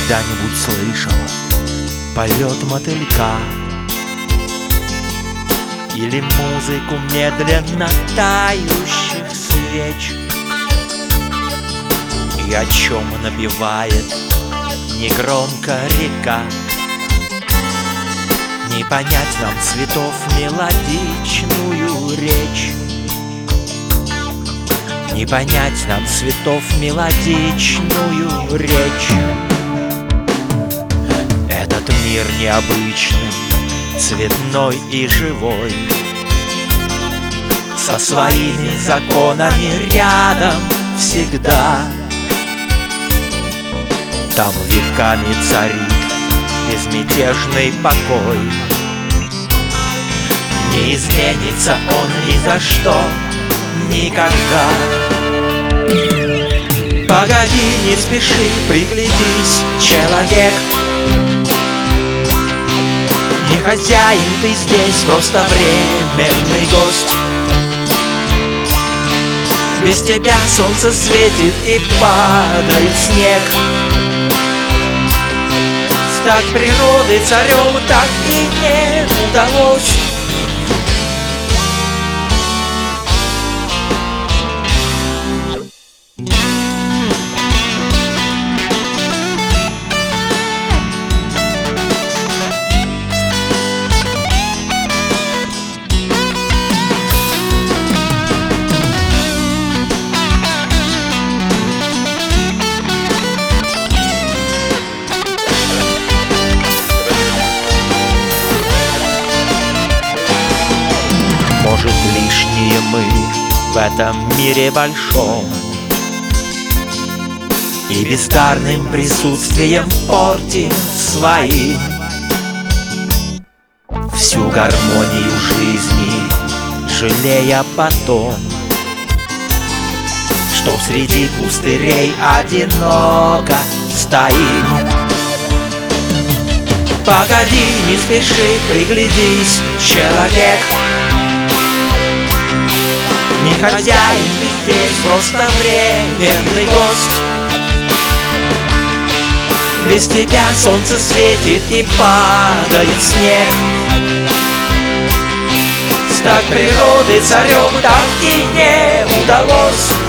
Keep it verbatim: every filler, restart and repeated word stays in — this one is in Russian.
когда-нибудь слышала полет мотылька или музыку медленно тающих свеч? И о чем напевает негромко река? Не понять нам цветов мелодичную речь. Не понять нам цветов мелодичную речь. Этот мир необычный, цветной и живой, со своими законами рядом всегда. Там веками царит безмятежный покой. Не изменится он ни за что, никогда. Погоди, не спеши, приглядись, человек. Не хозяин ты здесь, просто временный гость. Без тебя солнце светит и падает снег. Стать природы царем так и не удалось. Может, лишние мы в этом мире большом, и бездарным присутствием портим своим всю гармонию жизни, жалея потом, что среди пустырей одиноко стоим. Погоди, не спеши, приглядись, человек. Не хозяин ты здесь, просто временный гость. Без тебя солнце светит и падает снег. Стать природы царем так и не удалось.